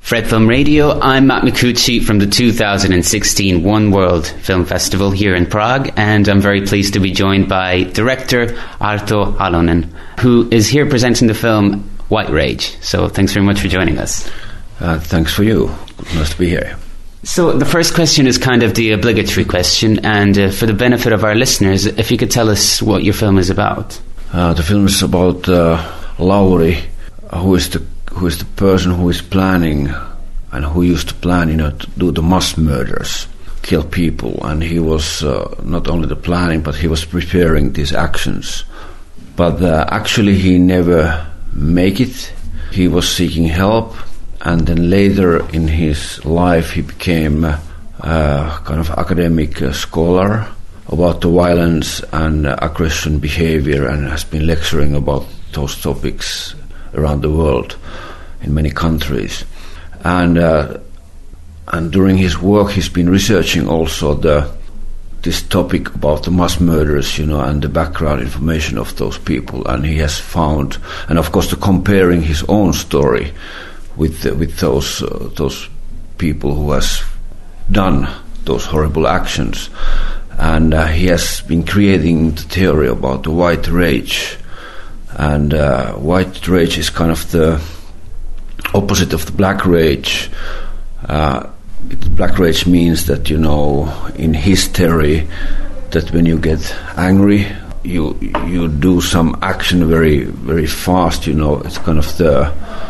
Fred Film Radio, I'm Matt Micucci from the 2016 One World Film Festival here in Prague, and I'm very pleased to be joined by director Arto Halonen, who is here presenting the film White Rage. So thanks very much for joining us. Thanks for you. Nice to be here. So the first question is kind of the obligatory question, and for the benefit of our listeners, if you could tell us what your film is about. The film is about Lauri, who is the person who is planning and who used to plan, to do the mass murders, kill people. And he was not only the planning, but he was preparing these actions. But actually he never make it. He was seeking help, and then later in his life he became a kind of academic scholar about the violence and aggression behavior, and has been lecturing about those topics around the world in many countries. And during his work he's been researching also this topic about the mass murders, and the background information of those people. And he has found, and of course comparing his own story with those people who has done those horrible actions. And he has been creating the theory about the white rage. And white rage is kind of the opposite of the black rage. Black rage means that, in his theory, that when you get angry, you do some action very, very fast. It's kind of the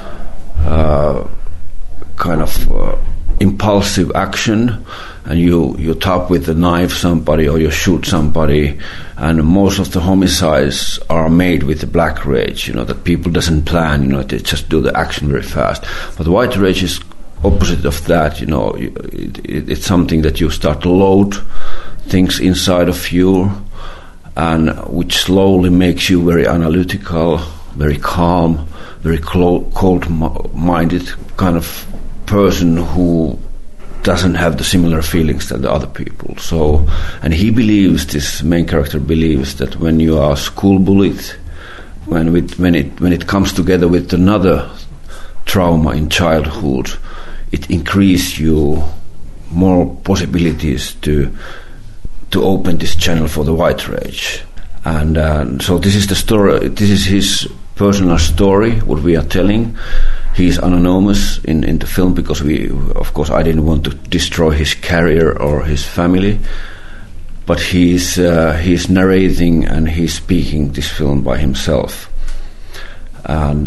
impulsive action, and you tap with a knife somebody or you shoot somebody. And most of the homicides are made with the black rage, that people doesn't plan, they just do the action very fast. But white rage is opposite of that, it's something that you start to load things inside of you, and which slowly makes you very analytical, very calm, very cold-minded kind of person who doesn't have the similar feelings than the other people. So, and he believes, this main character believes, that when you are school bullied, when it comes together with another trauma in childhood, it increases you more possibilities to open this channel for the white rage. And so this is the story. This is his personal story, what we are telling. He's anonymous in the film because I didn't want to destroy his career or his family. But he's narrating and he's speaking this film by himself. And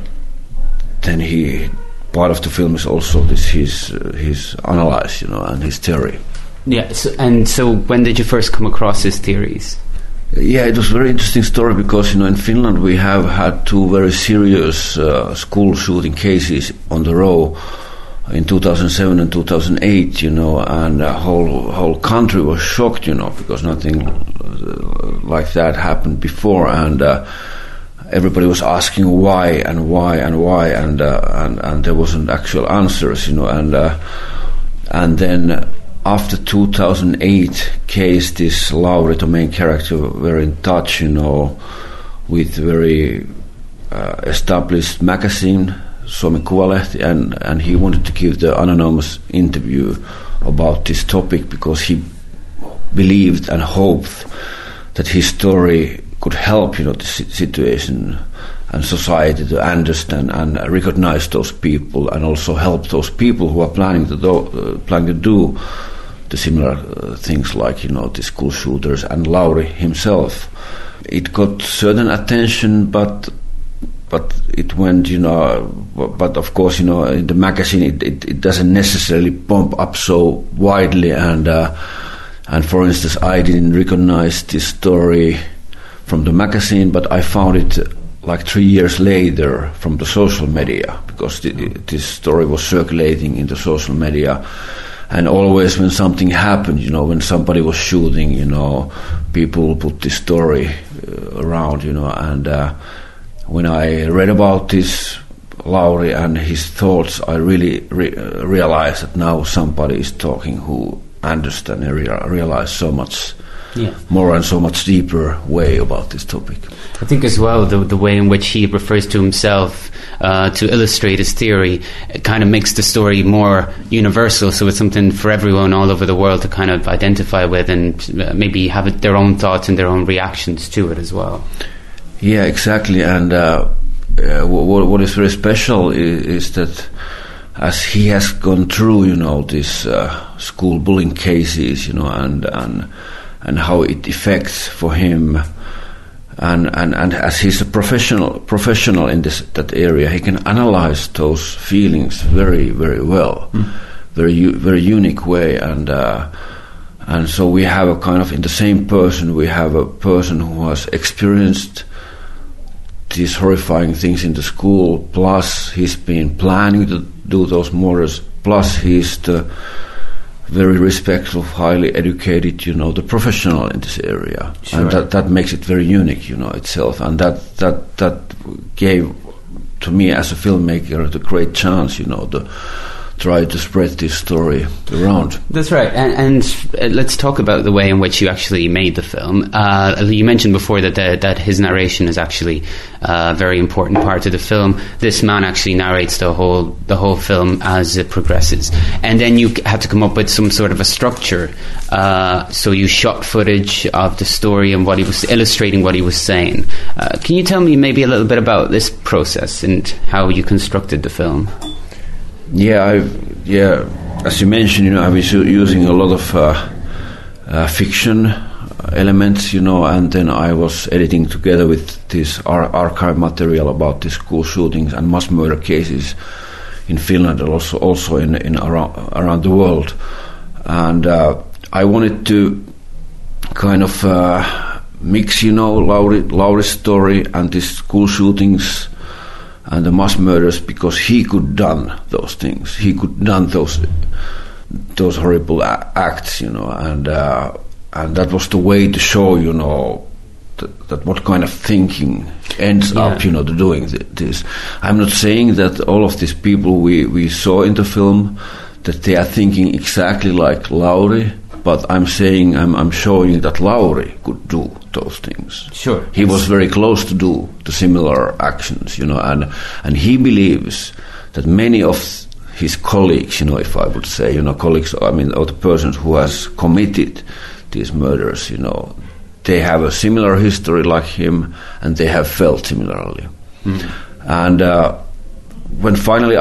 then part of the film is also his analysis, and his theory. Yeah. So when did you first come across his theories? Yeah, it was a very interesting story because, in Finland we have had two very serious school shooting cases on the row in 2007 and 2008, and the whole country was shocked, because nothing like that happened before, and everybody was asking why, and there wasn't actual answers, and then after 2008 case, this Lauri, the main character, were in touch, with very established magazine, Suomen Kuvalehti, and he wanted to give the anonymous interview about this topic because he believed and hoped that his story could help, the situation and society to understand and recognize those people, and also help those people who are planning to do the similar things like, the school shooters and Lauri himself. It got certain attention, but it went, but of course, in the magazine it doesn't necessarily pump up so widely, and for instance, I didn't recognize this story from the magazine, but I found it like 3 years later from the social media, because this story was circulating in the social media. And always when something happened, when somebody was shooting, people put this story around, and when I read about this Lauri and his thoughts, I really realized that now somebody is talking who understands and realize so much more and so much deeper way about this topic. I think as well the way in which he refers to himself to illustrate his theory, it kind of makes the story more universal, so it's something for everyone all over the world to kind of identify with and maybe have their own thoughts and their own reactions to it as well. Yeah, exactly. And what is very special is that as he has gone through, these school bullying cases, and how it affects for him, and as he's a professional in that area, he can analyze those feelings very, very well, very unique way, and so we have a kind of in the same person we have a person who has experienced these horrifying things in the school, plus he's been planning to do those murders, plus he's the very respectful, highly educated, the professional in this area. Sure. And that makes it very unique, itself. And that gave, to me as a filmmaker, the great chance, to try to spread this story around. That's right. And let's talk about the way in which you actually made the film. You mentioned before that his narration is actually a very important part of the film. This man actually narrates the whole film as it progresses. And then you have to come up with some sort of a structure. So you shot footage of the story and what he was illustrating, what he was saying. Can you tell me maybe a little bit about this process and how you constructed the film? Yeah, as you mentioned, I was using a lot of fiction elements, and then I was editing together with this archive material about the school shootings and mass murder cases in Finland and also in around the world. And I wanted to kind of mix, Lauri's story and the school shootings and the mass murders, because he could done those things. He could done those horrible acts, and that was the way to show, that what kind of thinking ends up, to doing this. I'm not saying that all of these people we saw in the film that they are thinking exactly like Lauri, but I'm saying I'm showing that Lauri could do those things. Sure. He was very close to do the similar actions, and he believes that many of his colleagues, if I would say, colleagues, or the persons who has committed these murders, they have a similar history like him, and they have felt similarly. And when finally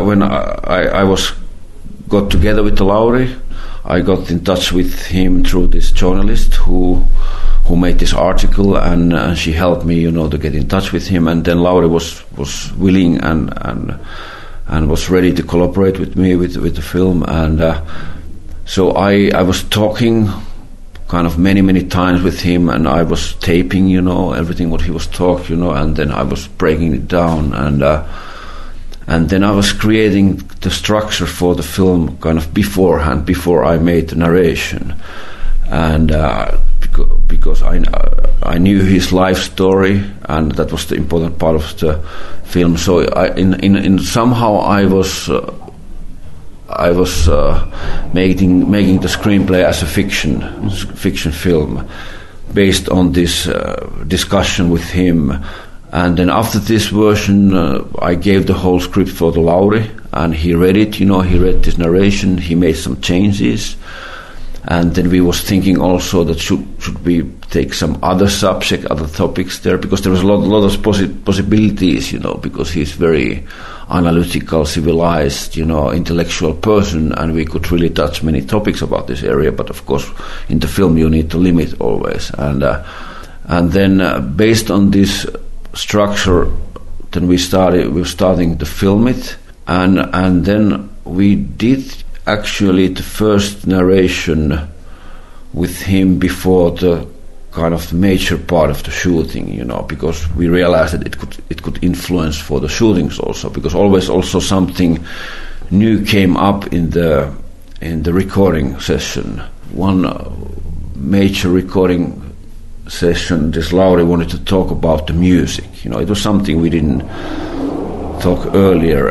I got together with Lauri, I got in touch with him through this journalist who made this article, and she helped me, to get in touch with him. And then Lauri was willing and was ready to collaborate with me with the film. And so I was talking kind of many times with him, and I was taping, everything what he was talking, and then I was breaking it down, and then I was creating the structure for the film kind of beforehand, before I made the narration. And because I knew his life story, and that was the important part of the film. So in somehow I was making the screenplay as a fiction film based on this discussion with him. And then after this version, I gave the whole script for the Lauri, and he read it. He read this narration. He made some changes, and then we was thinking also that should we take some other subject, other topics there, because there was a lot of possibilities. Because he's very analytical, civilized, intellectual person, and we could really touch many topics about this area. But of course, in the film, you need to limit always. And then based on this structure, then we're starting to film it, and then we did actually the first narration with him before the kind of the major part of the shooting, because we realized that it could influence for the shootings also, because always also something new came up in the recording session. One major recording session, this Lauri wanted to talk about the music. It was something we didn't talk earlier,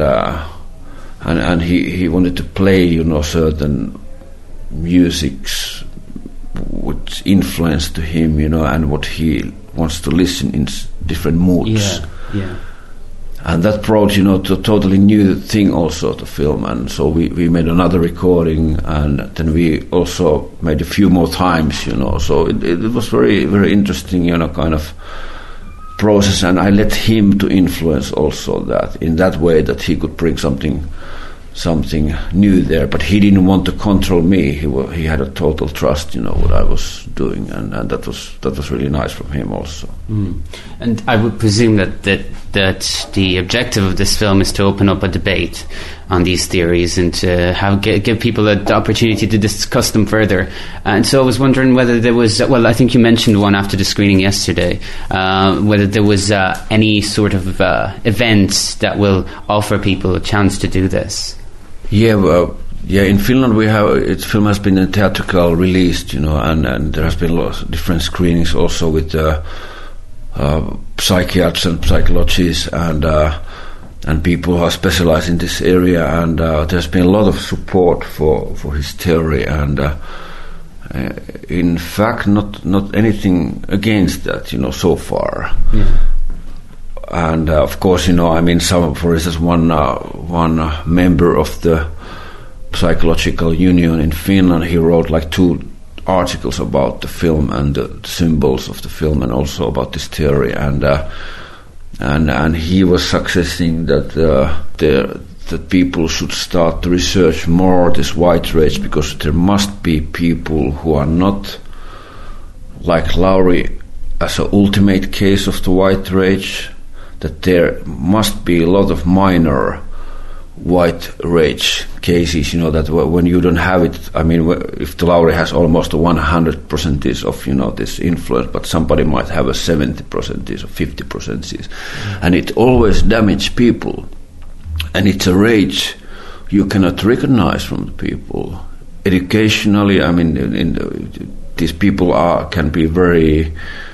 and he wanted to play, certain musics which influence to him, and what he wants to listen in different moods. Yeah. And that brought, to a totally new thing also to film. And so we made another recording, and then we also made a few more times, So it was very, very interesting, kind of process. And I let him to influence also that in that way, that he could bring something new there, but he didn't want to control me. He had a total trust, what I was doing, and that was really nice from him also. And I would presume that the objective of this film is to open up a debate on these theories and to give people the opportunity to discuss them further. And so I was wondering whether there was, I think you mentioned one after the screening yesterday, whether there was any sort of events that will offer people a chance to do this. Yeah, in Finland film has been theatrical released, and there has been lots of different screenings also with psychiatrists and psychologists and people who are specialized in this area, and there's been a lot of support for his theory, and in fact not anything against that, so far. Yeah. And of course, for instance, one member of the Psychological Union in Finland, he wrote like 2 articles about the film and the symbols of the film, and also about this theory, and he was suggesting that that people should start to research more this white rage, because there must be people who are not like Lauri as an ultimate case of the white rage, that there must be a lot of minor white rage cases, that when you don't have it, if the Lauri has almost 100% of, this influence, but somebody might have a 70% or 50%, and it always damages people, and it's a rage you cannot recognize from the people. Educationally, these people can be very,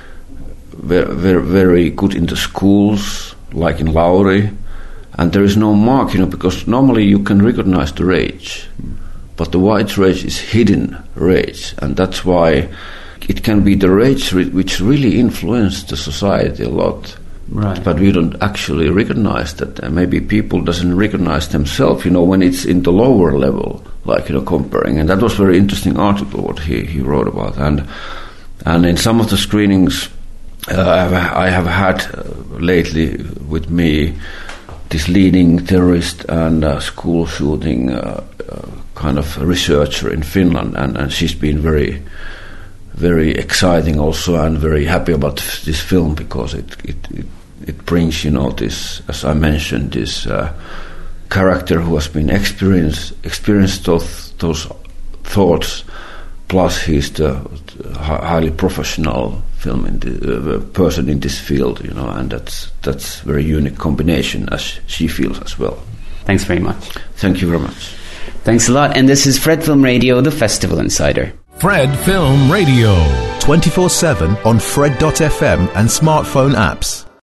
very, very good in the schools, like in Lauri, and there is no mark, because normally you can recognize the rage, but the white rage is hidden rage, and that's why it can be the rage which really influenced the society a lot. Right. But we don't actually recognize that. Maybe people doesn't recognize themselves, when it's in the lower level, like, comparing. And that was a very interesting article what he wrote about. And in some of the screenings I have had lately with me this leading terrorist and school shooting kind of researcher in Finland, and she's been very, very exciting also, and very happy about this film, because it brings, this, as I mentioned, this character who has been experienced those thoughts, plus he's the highly professional person in this field, and that's very unique combination, as she feels as well. Thanks very much. Thank you very much. Thanks a lot. And this is Fred Film Radio, the Festival Insider. Fred Film Radio. 24/7 on Fred.fm and smartphone apps.